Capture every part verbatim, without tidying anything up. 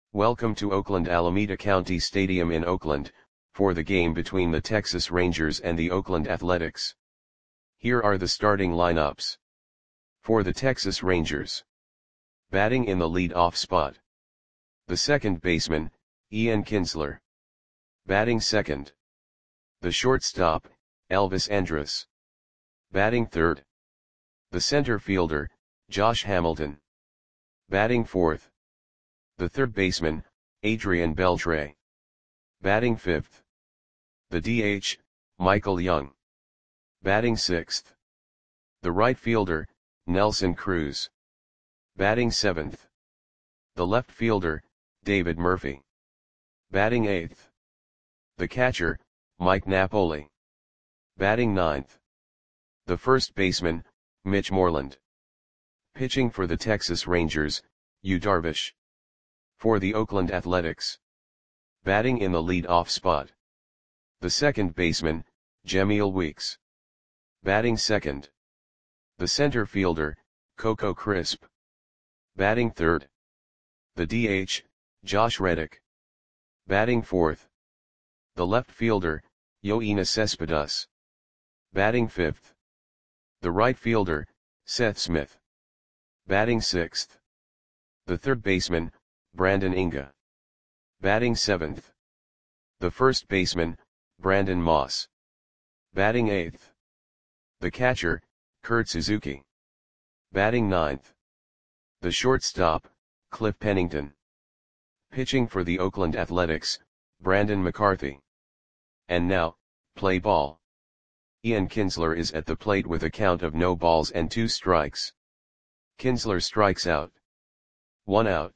Welcome to Oakland Alameda County Stadium in Oakland, for the game between the Texas Rangers and the Oakland Athletics. Here are the starting lineups. For the Texas Rangers. Batting in the lead-off spot. The second baseman, Ian Kinsler. Batting second. The shortstop, Elvis Andrus. Batting third. The center fielder, Josh Hamilton. Batting fourth. The third baseman, Adrian Beltre. Batting fifth. The D H, Michael Young. Batting sixth. The right fielder, Nelson Cruz. Batting seventh. The left fielder, David Murphy. Batting eighth. The catcher, Mike Napoli. Batting ninth. The first baseman, Mitch Moreland. Pitching for the Texas Rangers, Yu Darvish. For the Oakland Athletics. Batting in the lead-off spot. The second baseman, Jemile Weeks. Batting second. The center fielder, Coco Crisp. Batting third. The D H, Josh Reddick. Batting fourth. The left fielder, Yoenis Cespedes. Batting fifth. The right fielder, Seth Smith. Batting sixth. The third baseman, Brandon Inga. Batting seventh. The first baseman, Brandon Moss. Batting eighth. The catcher, Kurt Suzuki. Batting ninth. The shortstop, Cliff Pennington. Pitching for the Oakland Athletics, Brandon McCarthy. And now, play ball. Ian Kinsler is at the plate with a count of no balls and two strikes. Kinsler strikes out. One out.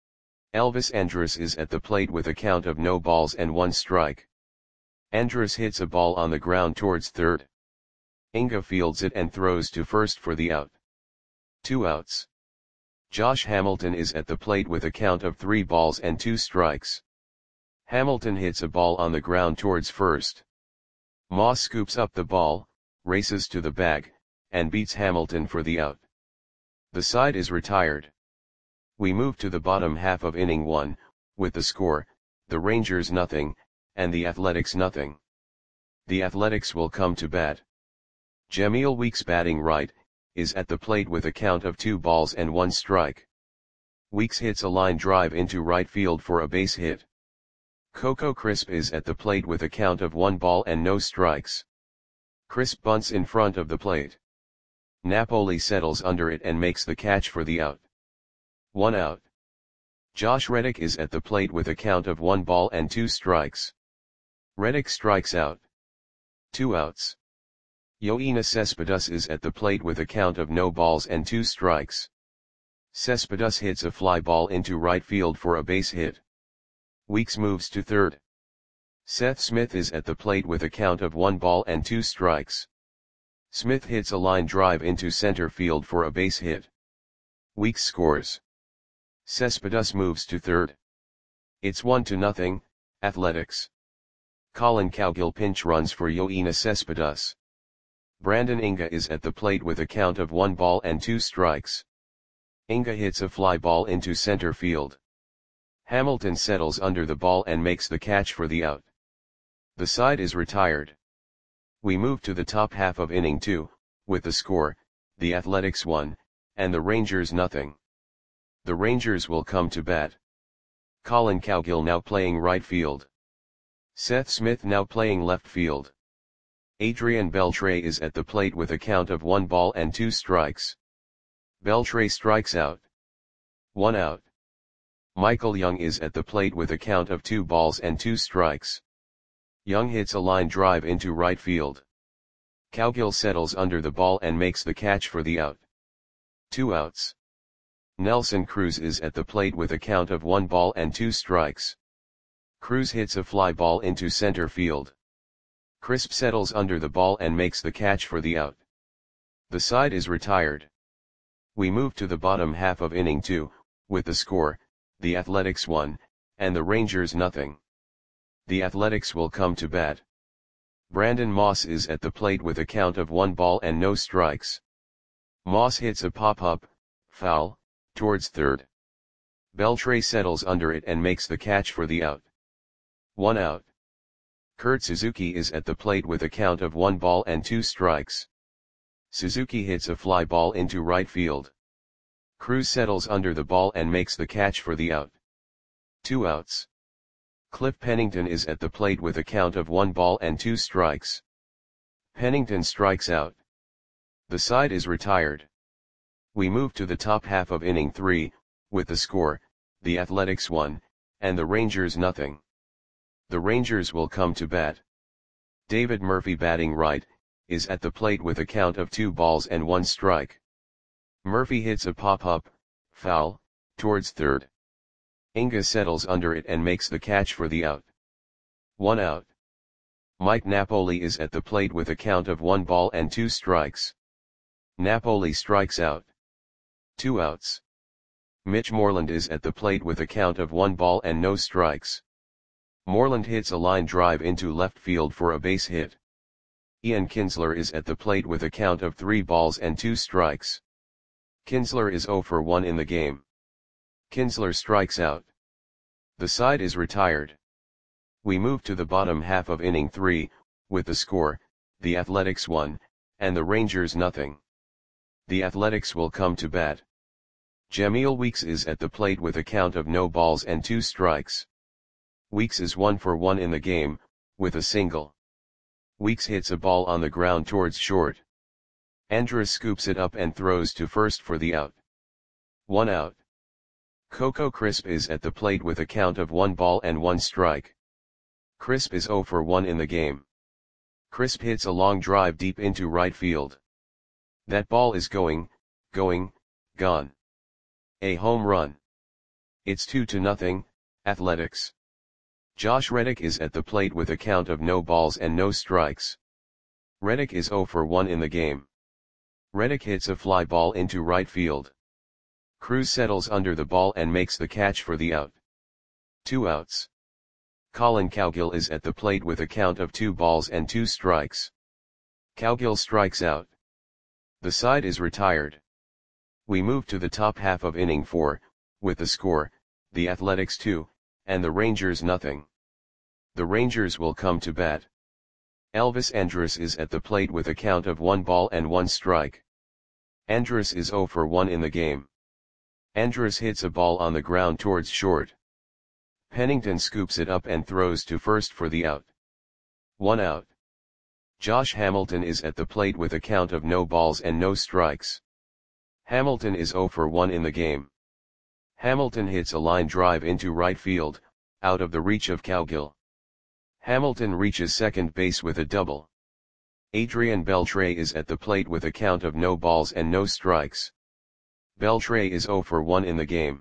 Elvis Andrus is at the plate with a count of no balls and one strike. Andrus hits a ball on the ground towards third. Inga fields it and throws to first for the out. Two outs. Josh Hamilton is at the plate with a count of three balls and two strikes. Hamilton hits a ball on the ground towards first. Moss scoops up the ball, races to the bag, and beats Hamilton for the out. The side is retired. We move to the bottom half of inning one, with the score, the Rangers nothing, and the Athletics nothing. The Athletics will come to bat. Jemile Weeks, batting right, is at the plate with a count of two balls and one strike. Weeks hits a line drive into right field for a base hit. Coco Crisp is at the plate with a count of one ball and no strikes. Crisp bunts in front of the plate. Napoli settles under it and makes the catch for the out. One out. Josh Reddick is at the plate with a count of one ball and two strikes. Reddick strikes out. Two outs. Yoenis Cespedes is at the plate with a count of no balls and two strikes. Cespedes hits a fly ball into right field for a base hit. Weeks moves to third. Seth Smith is at the plate with a count of one ball and two strikes. Smith hits a line drive into center field for a base hit. Weeks scores. Cespedes moves to third. It's one to nothing, Athletics. Collin Cowgill pinch runs for Yoenis Cespedes. Brandon Inga is at the plate with a count of one ball and two strikes. Inga hits a fly ball into center field. Hamilton settles under the ball and makes the catch for the out. The side is retired. We move to the top half of inning two, with the score, the Athletics one, and the Rangers nothing. The Rangers will come to bat. Collin Cowgill now playing right field. Seth Smith now playing left field. Adrian Beltre is at the plate with a count of one ball and two strikes. Beltre strikes out. One out. Michael Young is at the plate with a count of two balls and two strikes. Young hits a line drive into right field. Cowgill settles under the ball and makes the catch for the out. Two outs. Nelson Cruz is at the plate with a count of one ball and two strikes. Cruz hits a fly ball into center field. Crisp settles under the ball and makes the catch for the out. The side is retired. We move to the bottom half of inning two, with the score, the Athletics one, and the Rangers nothing. The Athletics will come to bat. Brandon Moss is at the plate with a count of one ball and no strikes. Moss hits a pop-up, foul, towards third. Beltre settles under it and makes the catch for the out. One out. Kurt Suzuki is at the plate with a count of one ball and two strikes. Suzuki hits a fly ball into right field. Cruz settles under the ball and makes the catch for the out. Two outs. Cliff Pennington is at the plate with a count of one ball and two strikes. Pennington strikes out. The side is retired. We move to the top half of inning three, with the score, the Athletics one, and the Rangers nothing. The Rangers will come to bat. David Murphy, batting right, is at the plate with a count of two balls and one strike. Murphy hits a pop-up, foul, towards third. Inga settles under it and makes the catch for the out. One out. Mike Napoli is at the plate with a count of one ball and two strikes. Napoli strikes out. Two outs. Mitch Moreland is at the plate with a count of one ball and no strikes. Moreland hits a line drive into left field for a base hit. Ian Kinsler is at the plate with a count of three balls and two strikes. Kinsler is zero for one in the game. Kinsler strikes out. The side is retired. We move to the bottom half of inning three, with the score, the Athletics one, and the Rangers nothing. The Athletics will come to bat. Jamil Weeks is at the plate with a count of no balls and two strikes. Weeks is one for one in the game, with a single. Weeks hits a ball on the ground towards short. Andrus scoops it up and throws to first for the out. One out. Coco Crisp is at the plate with a count of one ball and one strike. Crisp is zero for one in the game. Crisp hits a long drive deep into right field. That ball is going, going, gone. A home run. It's two to nothing, Athletics. Josh Reddick is at the plate with a count of no balls and no strikes. Reddick is zero for one in the game. Reddick hits a fly ball into right field. Cruz settles under the ball and makes the catch for the out. Two outs. Colin Cowgill is at the plate with a count of two balls and two strikes. Cowgill strikes out. The side is retired. We move to the top half of inning four, with the score, the Athletics two, and the Rangers nothing. The Rangers will come to bat. Elvis Andrus is at the plate with a count of one ball and one strike. Andrus is zero for one in the game. Andrus hits a ball on the ground towards short. Pennington scoops it up and throws to first for the out. One out. Josh Hamilton is at the plate with a count of no balls and no strikes. Hamilton is zero for one in the game. Hamilton hits a line drive into right field, out of the reach of Cowgill. Hamilton reaches second base with a double. Adrian Beltre is at the plate with a count of no balls and no strikes. Beltre is zero for one in the game.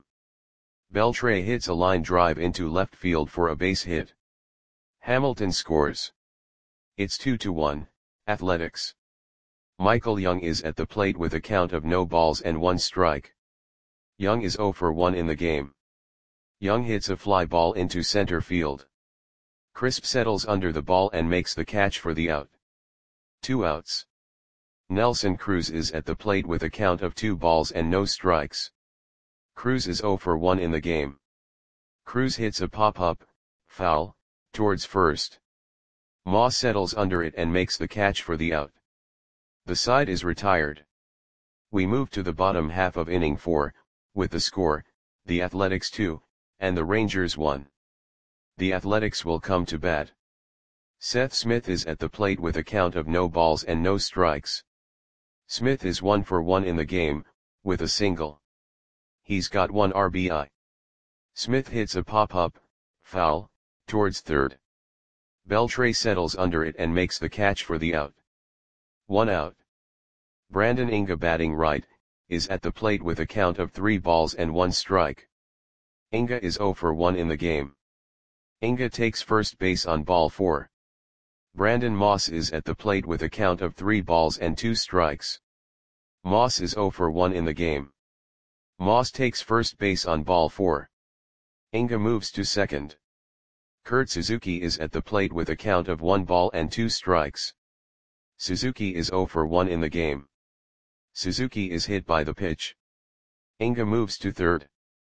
Beltre hits a line drive into left field for a base hit. Hamilton scores. It's two to one, Athletics. Michael Young is at the plate with a count of no balls and one strike. Young is zero for one in the game. Young hits a fly ball into center field. Crisp settles under the ball and makes the catch for the out. Two outs. Nelson Cruz is at the plate with a count of two balls and no strikes. Cruz is zero for one in the game. Cruz hits a pop-up, foul, towards first. Moss settles under it and makes the catch for the out. The side is retired. We move to the bottom half of inning four, with the score, the Athletics two, and the Rangers one. The Athletics will come to bat. Seth Smith is at the plate with a count of no balls and no strikes. Smith is one for one in the game, with a single. He's got one R B I. Smith hits a pop-up, foul, towards third. Beltre settles under it and makes the catch for the out. One out. Brandon Inga, batting right, is at the plate with a count of three balls and one strike. Inga is zero for one in the game. Inga takes first base on ball four. Brandon Moss is at the plate with a count of three balls and two strikes. Moss is zero for one in the game. Moss takes first base on ball four. Inga moves to second. Kurt Suzuki is at the plate with a count of one ball and two strikes. Suzuki is zero for one in the game. Suzuki is hit by the pitch. Inga moves to third.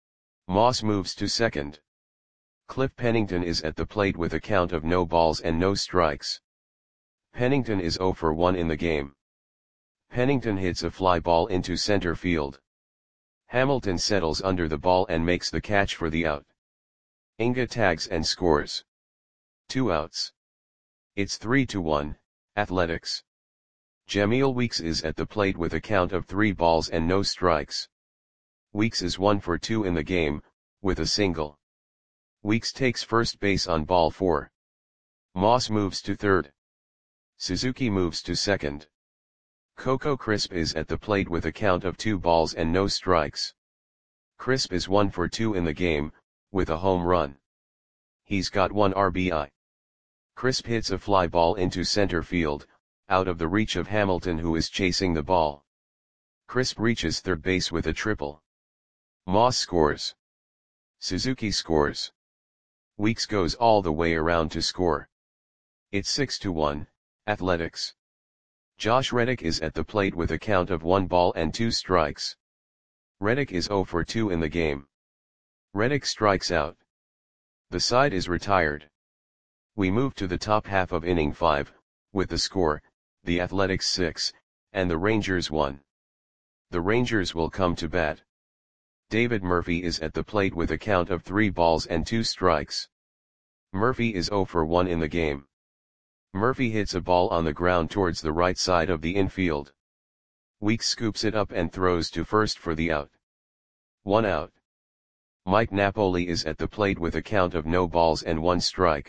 Moss moves to second. Cliff Pennington is at the plate with a count of no balls and no strikes. Pennington is zero for one in the game. Pennington hits a fly ball into center field. Hamilton settles under the ball and makes the catch for the out. Inga tags and scores. Two outs. It's three to one, Athletics. Jamil Weeks is at the plate with a count of three balls and no strikes. Weeks is one for two in the game, with a single. Weeks takes first base on ball four. Moss moves to third. Suzuki moves to second. Coco Crisp is at the plate with a count of two balls and no strikes. Crisp is one for two in the game, with a home run. He's got one R B I. Crisp hits a fly ball into center field, out of the reach of Hamilton, who is chasing the ball. Crisp reaches third base with a triple. Moss scores. Suzuki scores. Weeks goes all the way around to score. It's six to one, Athletics. Josh Reddick is at the plate with a count of one ball and two strikes. Reddick is zero for two in the game. Reddick strikes out. The side is retired. We move to the top half of inning five, with the score, the Athletics six, and the Rangers one. The Rangers will come to bat. David Murphy is at the plate with a count of three balls and two strikes. Murphy is zero for one in the game. Murphy hits a ball on the ground towards the right side of the infield. Weeks scoops it up and throws to first for the out. One out. Mike Napoli is at the plate with a count of no balls and one strike.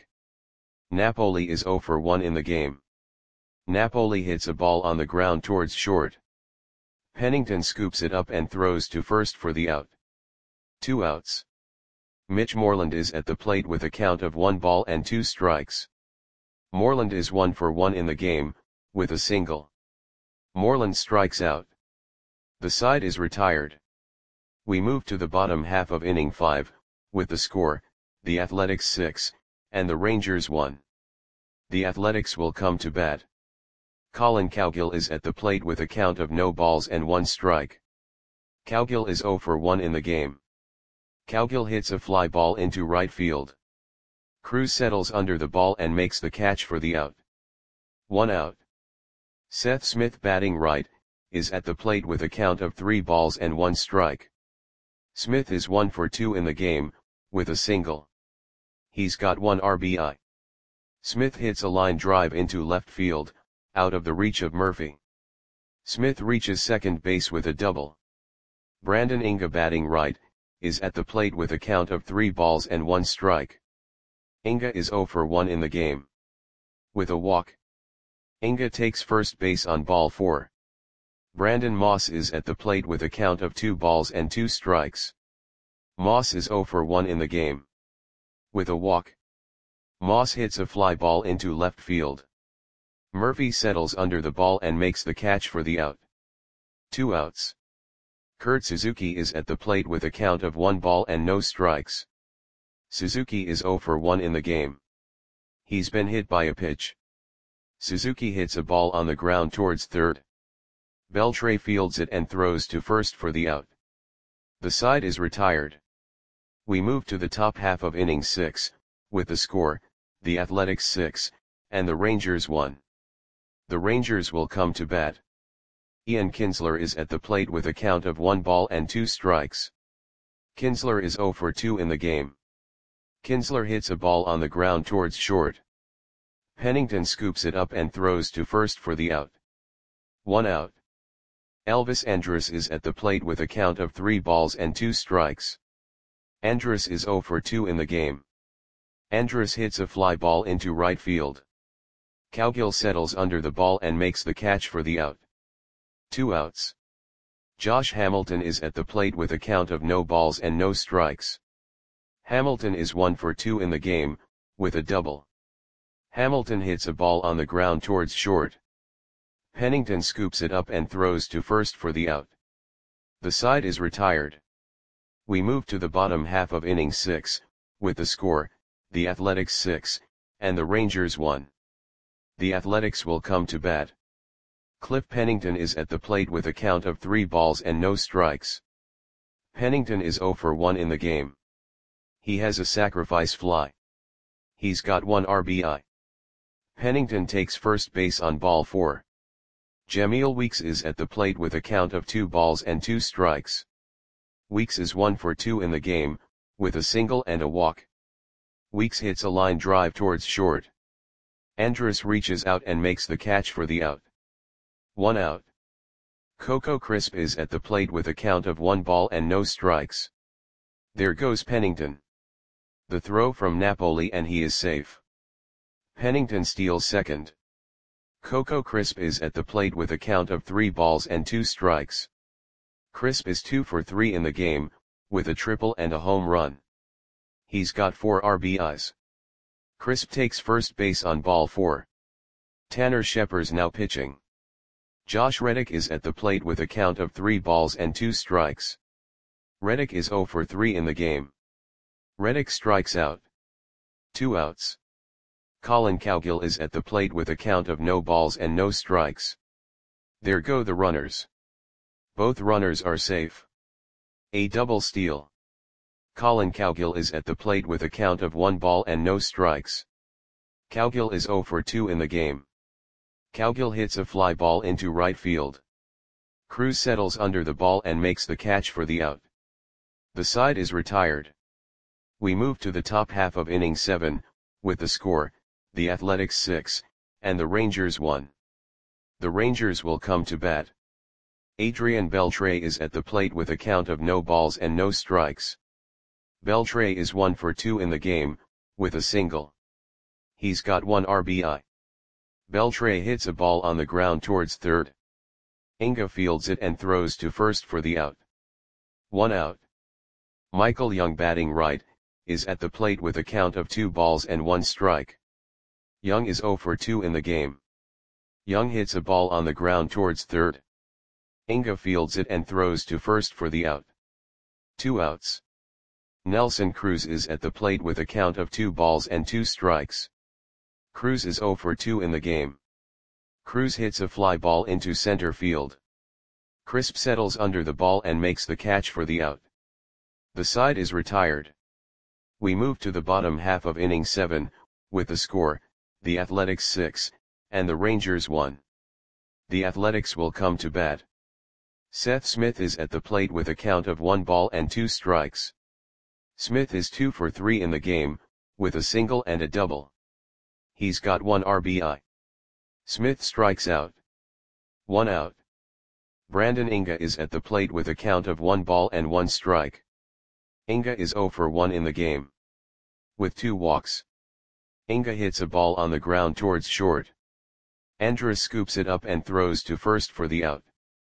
Napoli is zero for one in the game. Napoli hits a ball on the ground towards short. Pennington scoops it up and throws to first for the out. Two outs. Mitch Moreland is at the plate with a count of one ball and two strikes. Moreland is one for one in the game, with a single. Moreland strikes out. The side is retired. We move to the bottom half of inning five, with the score, the Athletics six, and the Rangers one. The Athletics will come to bat. Colin Cowgill is at the plate with a count of no balls and one strike. Cowgill is zero for one in the game. Cowgill hits a fly ball into right field. Cruz settles under the ball and makes the catch for the out. One out. Seth Smith, batting right, is at the plate with a count of three balls and one strike. Smith is one for two in the game, with a single. He's got one R B I. Smith hits a line drive into left field, out of the reach of Murphy. Smith reaches second base with a double. Brandon Inga, batting right, is at the plate with a count of three balls and one strike. Inga is zero for one in the game. With a walk. Inga takes first base on ball four. Brandon Moss is at the plate with a count of two balls and two strikes. Moss is zero for one in the game. With a walk. Moss hits a fly ball into left field. Murphy settles under the ball and makes the catch for the out. Two outs. Kurt Suzuki is at the plate with a count of one ball and no strikes. Suzuki is zero for one in the game. He's been hit by a pitch. Suzuki hits a ball on the ground towards third. Beltre fields it and throws to first for the out. The side is retired. We move to the top half of inning six, with the score, the Athletics six, and the Rangers one. The Rangers will come to bat. Ian Kinsler is at the plate with a count of one ball and two strikes. Kinsler is zero for two in the game. Kinsler hits a ball on the ground towards short. Pennington scoops it up and throws to first for the out. One out. Elvis Andrus is at the plate with a count of three balls and two strikes. Andrus is zero for two in the game. Andrus hits a fly ball into right field. Cowgill settles under the ball and makes the catch for the out. Two outs. Josh Hamilton is at the plate with a count of no balls and no strikes. Hamilton is one for two in the game, with a double. Hamilton hits a ball on the ground towards short. Pennington scoops it up and throws to first for the out. The side is retired. We move to the bottom half of inning six, with the score, the Athletics six, and the Rangers one. The Athletics will come to bat. Cliff Pennington is at the plate with a count of three balls and no strikes. Pennington is zero for one in the game. He has a sacrifice fly. He's got one R B I. Pennington takes first base on ball four. Jahmile Weeks is at the plate with a count of two balls and two strikes. Weeks is one for two in the game, with a single and a walk. Weeks hits a line drive towards short. Andrus reaches out and makes the catch for the out. One out. Coco Crisp is at the plate with a count of one ball and no strikes. There goes Pennington. The throw from Napoli and he is safe. Pennington steals second. Coco Crisp is at the plate with a count of three balls and two strikes. Crisp is two for three in the game, with a triple and a home run. He's got four R B Is. Crisp takes first base on ball four. Tanner Scheper's now pitching. Josh Reddick is at the plate with a count of three balls and two strikes. Reddick is zero for three in the game. Reddick strikes out. Two outs. Colin Cowgill is at the plate with a count of no balls and no strikes. There go the runners. Both runners are safe. A double steal. Colin Cowgill is at the plate with a count of one ball and no strikes. Cowgill is zero for two in the game. Cowgill hits a fly ball into right field. Cruz settles under the ball and makes the catch for the out. The side is retired. We move to the top half of inning seven, with the score, the Athletics six, and the Rangers one. The Rangers will come to bat. Adrian Beltre is at the plate with a count of no balls and no strikes. Beltre is one for two in the game, with a single. He's got one R B I. Beltre hits a ball on the ground towards third. Inga fields it and throws to first for the out. One out. Michael Young, batting right, is at the plate with a count of two balls and one strike. Young is zero for two in the game. Young hits a ball on the ground towards third. Inga fields it and throws to first for the out. Two outs. Nelson Cruz is at the plate with a count of two balls and two strikes. Cruz is zero for two in the game. Cruz hits a fly ball into center field. Crisp settles under the ball and makes the catch for the out. The side is retired. We move to the bottom half of inning seven, with the score, the Athletics six, and the Rangers one. The Athletics will come to bat. Seth Smith is at the plate with a count of one ball and two strikes. Smith is two for three in the game, with a single and a double. He's got one R B I. Smith strikes out. One out. Brandon Inga is at the plate with a count of one ball and one strike. Inga is zero for one in the game. With two walks. Inga hits a ball on the ground towards short. Andrus scoops it up and throws to first for the out.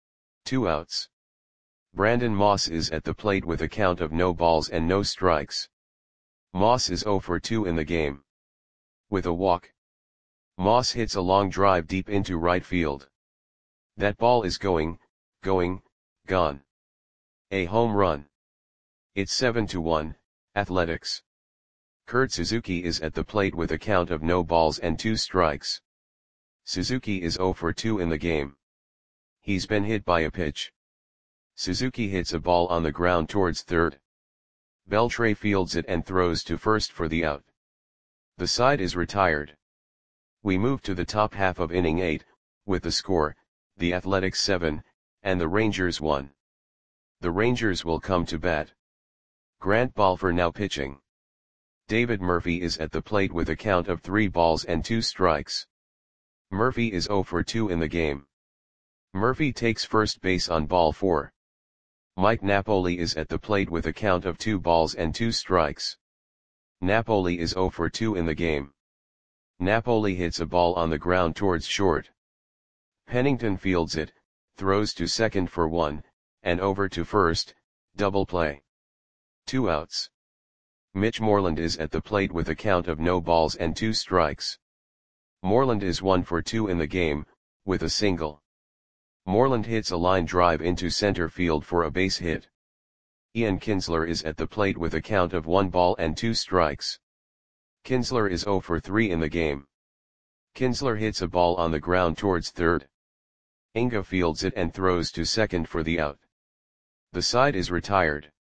Two outs. Brandon Moss is at the plate with a count of no balls and no strikes. Moss is zero for two in the game. With a walk. Moss hits a long drive deep into right field. That ball is going, going, gone. A home run. It's seven to one, Athletics. Kurt Suzuki is at the plate with a count of no balls and two strikes. Suzuki is zero for two in the game. He's been hit by a pitch. Suzuki hits a ball on the ground towards third. Beltre fields it and throws to first for the out. The side is retired. We move to the top half of inning eight, with the score, the Athletics seven, and the Rangers one. The Rangers will come to bat. Grant Balfour now pitching. David Murphy is at the plate with a count of three balls and two strikes. Murphy is zero for two in the game. Murphy takes first base on ball four. Mike Napoli is at the plate with a count of two balls and two strikes. Napoli is zero for two in the game. Napoli hits a ball on the ground towards short. Pennington fields it, throws to second for one, and over to first, double play. Two outs. Mitch Moreland is at the plate with a count of no balls and two strikes. Moreland is one for two in the game, with a single. Moreland hits a line drive into center field for a base hit. Ian Kinsler is at the plate with a count of one ball and two strikes. Kinsler is zero for three in the game. Kinsler hits a ball on the ground towards third. Inga fields it and throws to second for the out. The side is retired.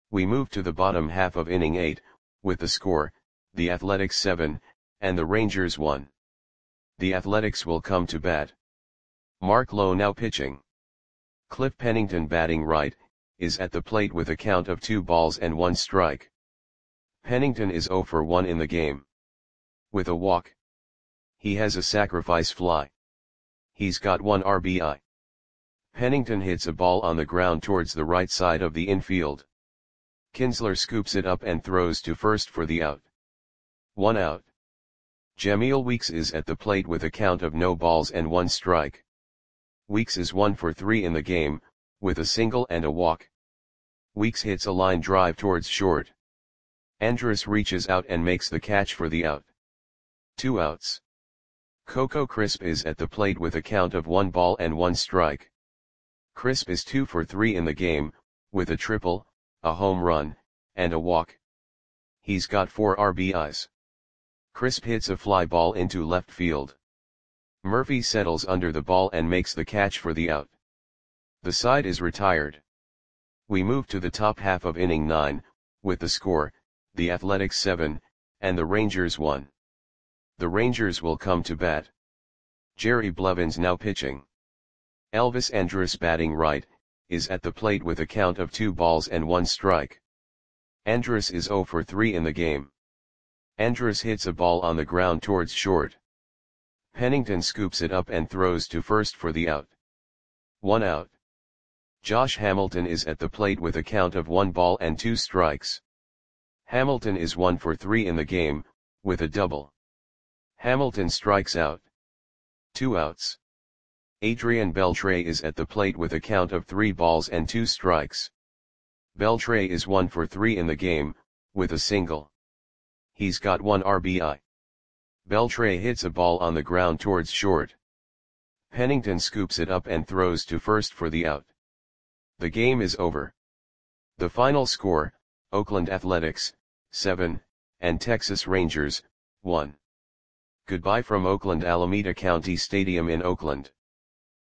We move to the bottom half of inning eight, with the score, the Athletics seven, and the Rangers one. The Athletics will come to bat. Mark Lowe now pitching. Cliff Pennington batting right, is at the plate with a count of two balls and one strike. Pennington is zero for one in the game. With a walk. He has a sacrifice fly. He's got one R B I. Pennington hits a ball on the ground towards the right side of the infield. Kinsler scoops it up and throws to first for the out. One out. Jamil Weeks is at the plate with a count of no balls and one strike. Weeks is one for three in the game, with a single and a walk. Weeks hits a line drive towards short. Andrus reaches out and makes the catch for the out. Two outs. Coco Crisp is at the plate with a count of one ball and one strike. Crisp is two for three in the game, with a triple, a home run, and a walk. He's got four R B Is. Crisp hits a fly ball into left field. Murphy settles under the ball and makes the catch for the out. The side is retired. We move to the top half of inning nine, with the score, the Athletics seven, and the Rangers one. The Rangers will come to bat. Jerry Blevins now pitching. Elvis Andrus batting right, is at the plate with a count of two balls and one strike. Andrus is zero for three in the game. Andrus hits a ball on the ground towards short. Pennington scoops it up and throws to first for the out. One out. Josh Hamilton is at the plate with a count of one ball and two strikes. Hamilton is one for three in the game, with a double. Hamilton strikes out. Two outs. Adrian Beltre is at the plate with a count of three balls and two strikes. Beltre is one for three in the game, with a single. He's got one R B I. Beltre hits a ball on the ground towards short. Pennington scoops it up and throws to first for the out. The game is over. The final score, Oakland Athletics, seven, and Texas Rangers, one. Goodbye from Oakland Alameda County Stadium in Oakland.